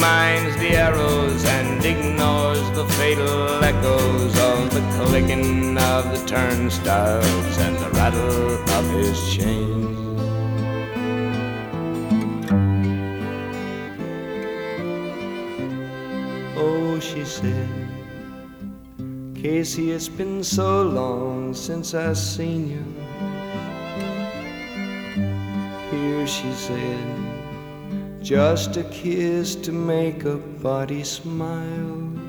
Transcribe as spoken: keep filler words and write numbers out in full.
minds the arrows and ignores the fatal echoes of the clicking of the turnstiles and the rattle of his chains. Oh, she said, Casey, it's been so long since I seen you. Here, she said, just a kiss to make a body smile.